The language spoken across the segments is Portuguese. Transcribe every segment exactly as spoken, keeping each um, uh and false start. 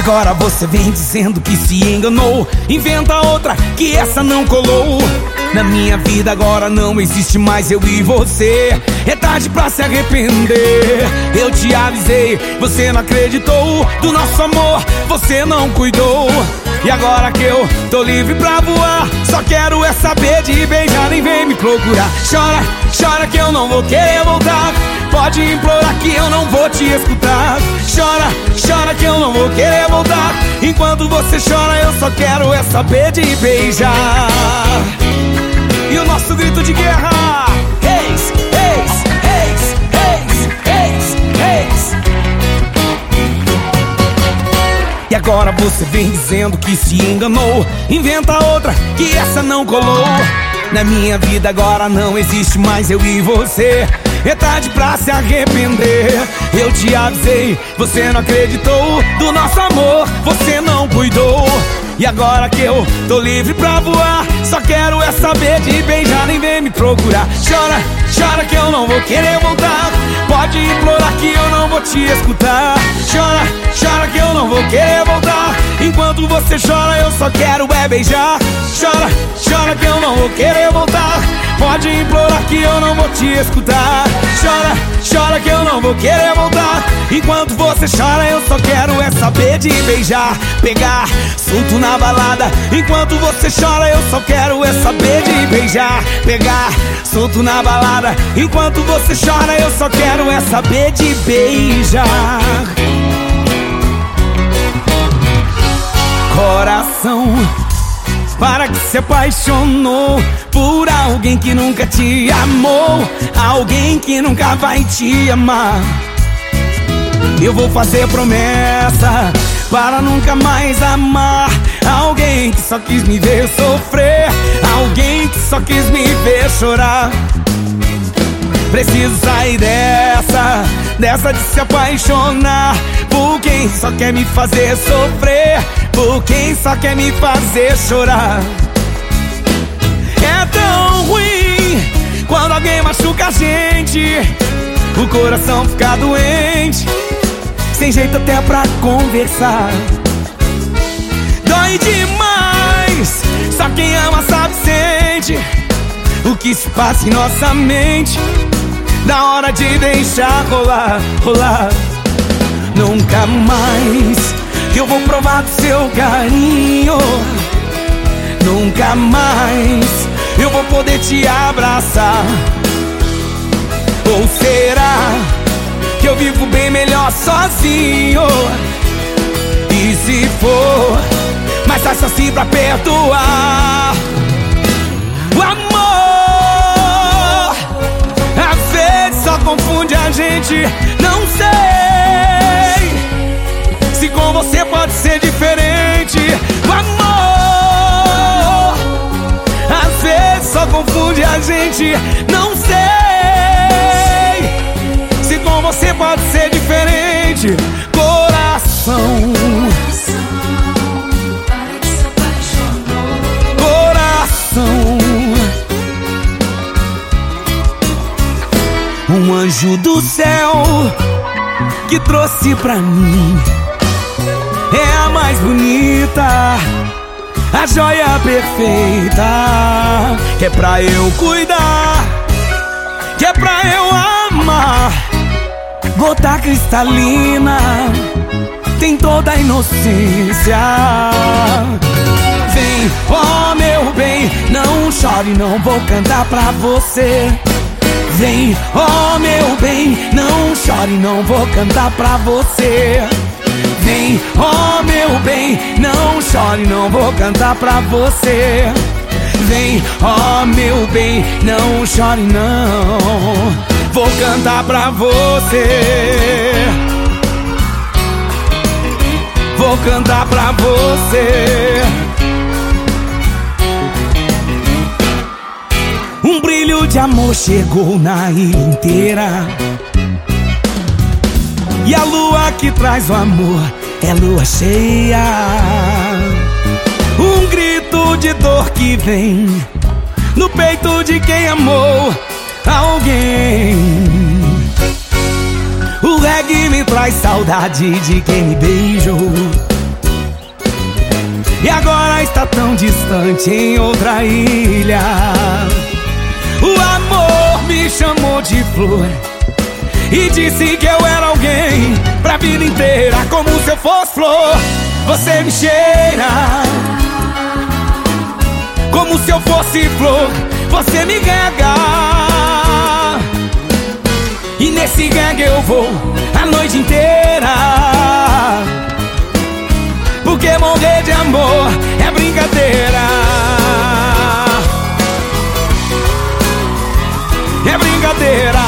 agora você vem dizendo que se enganou. Inventa outra, que essa não colou. Na minha vida agora não existe mais eu e você. É tarde pra se arrepender. Eu te avisei, você não acreditou. Do nosso amor você não cuidou. E agora que eu tô livre pra voar, só quero é saber de beijar, nem vem me procurar. Chora, chora que eu não vou querer voltar. Pode implorar que eu não vou te escutar. Chora, chora que eu não vou querer voltar. Enquanto você chora eu só quero é saber de beijar. E o nosso grito de guerra: eis, eis, eis, eis, eis, eis. E agora você vem dizendo que se enganou. Inventa outra, que essa não colou. Na minha vida agora não existe mais eu e você. É tarde pra se arrepender. Eu te avisei, você não acreditou. Do nosso amor você não cuidou. E agora que eu tô livre pra voar, só quero é saber de beijar, nem vem me procurar. Chora, chora que eu não vou querer voltar. Pode implorar que eu não vou te escutar. Chora, chora que eu não vou querer voltar. Enquanto você chora eu só quero é beijar. Chora, chora que eu não vou querer voltar. Pode implorar que eu não vou te escutar. Chora, chora que eu não vou querer voltar. Enquanto você chora eu só quero é saber de beijar, pegar, solto na balada. Enquanto você chora eu só quero é saber de beijar, pegar, solto na balada. Enquanto você chora eu só quero é saber de beijar. Coração, para que se apaixonou por alguém que nunca te amou, alguém que nunca vai te amar. Eu vou fazer promessa para nunca mais amar alguém que só quis me ver sofrer, alguém que só quis me ver chorar. Preciso sair dessa, dessa de se apaixonar por quem só quer me fazer sofrer, por quem só quer me fazer chorar. É tão ruim quando alguém machuca a gente, o coração fica doente, sem jeito até pra conversar. Dói demais, só quem ama sabe, sente o que se passa em nossa mente na hora de deixar rolar, rolar. Nunca mais eu vou provar do seu carinho, nunca mais eu vou poder te abraçar. Ou será que eu vivo bem melhor sozinho? E se for, mais fácil assim pra perdoar. O amor às vezes só confunde a gente. Não sei se com você pode ser diferente. O amor às vezes só confunde a gente. Não sei se com você pode ser diferente. Coração, coração, um anjo do céu que trouxe pra mim é a mais bonita, a joia perfeita, que é pra eu cuidar, que é pra eu amar. Gota cristalina, tem toda a inocência. Vem, oh meu bem, não chore, não vou cantar pra você. Vem, oh meu bem, não chore, não vou cantar pra você. Vem, oh meu bem, não chore, não vou cantar pra você. Vem, oh meu bem, não chore não, vou cantar pra você. Vou cantar pra você. Um brilho de amor chegou na ilha inteira, e a lua que traz o amor é lua cheia. Um grito de dor que vem no peito de quem amou alguém. O reggae me traz saudade de quem me beijou. e agora está tão distante em outra ilha. O amor me chamou de flor e disse que eu era alguém pra vida inteira, como se eu fosse flor. Você me cheira como se eu fosse flor, você me rega, e nesse gangue eu vou a noite inteira, porque morrer de amor é brincadeira. É brincadeira.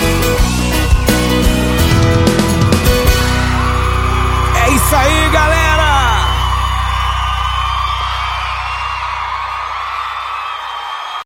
É isso aí, galera.